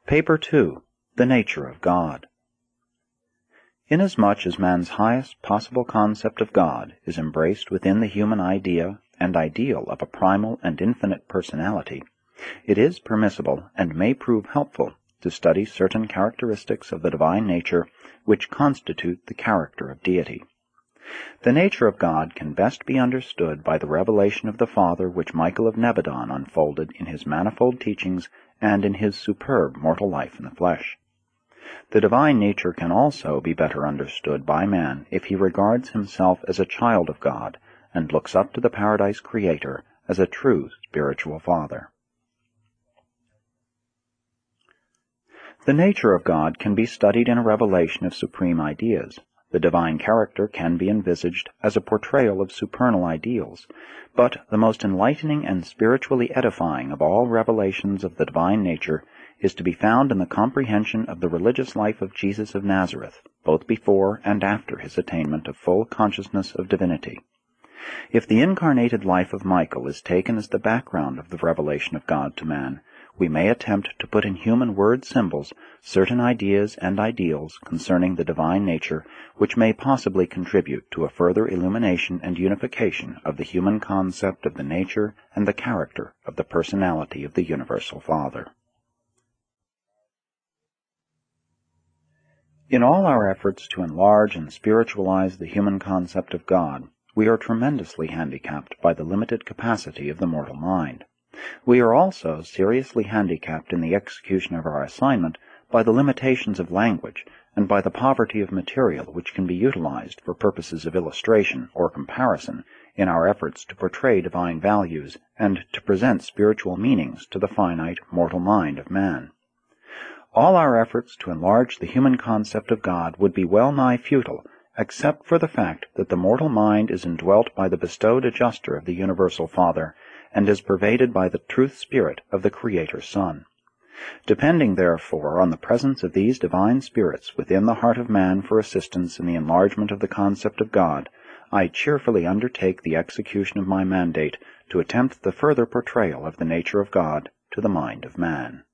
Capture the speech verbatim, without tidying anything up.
Paper two. The Nature of God. Inasmuch as man's highest possible concept of God is embraced within the human idea and ideal of a primal and infinite personality, it is permissible and may prove helpful to study certain characteristics of the divine nature which constitute the character of deity. The nature of God can best be understood by the revelation of the Father which Michael of Nebadon unfolded in his manifold teachings and in his superb mortal life in the flesh. The divine nature can also be better understood by man if he regards himself as a child of God and looks up to the Paradise Creator as a true spiritual Father. The nature of God can be studied in a revelation of supreme ideas. The divine character can be envisaged as a portrayal of supernal ideals, but the most enlightening and spiritually edifying of all revelations of the divine nature is to be found in the comprehension of the religious life of Jesus of Nazareth, both before and after his attainment of full consciousness of divinity. If the incarnated life of Michael is taken as the background of the revelation of God to man, we may attempt to put in human word symbols certain ideas and ideals concerning the divine nature which may possibly contribute to a further illumination and unification of the human concept of the nature and the character of the personality of the Universal Father. In all our efforts to enlarge and spiritualize the human concept of God, we are tremendously handicapped by the limited capacity of the mortal mind. We are also seriously handicapped in the execution of our assignment by the limitations of language and by the poverty of material which can be utilized for purposes of illustration or comparison in our efforts to portray divine values and to present spiritual meanings to the finite mortal mind of man. All our efforts to enlarge the human concept of God would be well nigh futile, except for the fact that the mortal mind is indwelt by the bestowed adjuster of the Universal Father, and is pervaded by the truth spirit of the Creator Son. Depending, therefore, on the presence of these divine spirits within the heart of man for assistance in the enlargement of the concept of God, I cheerfully undertake the execution of my mandate to attempt the further portrayal of the nature of God to the mind of man.